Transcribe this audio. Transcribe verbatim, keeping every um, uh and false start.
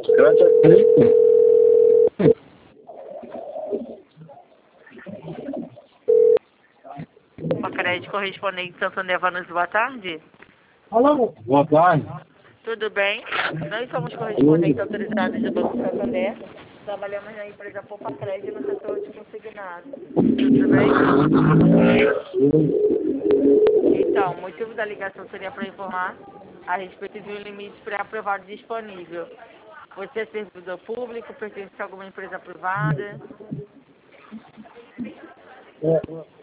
Pacrédito correspondente Santander Vanucci, boa tarde. Alô, boa tarde. Tudo bem? Nós somos correspondentes autorizados do Banco Santander. Trabalhamos na empresa Poupa Crédito no setor de consignado. Tudo bem? Então, o motivo da ligação seria para informar a respeito de um limite pré-aprovado disponível. Você é servidor público, pertence a alguma empresa privada? É,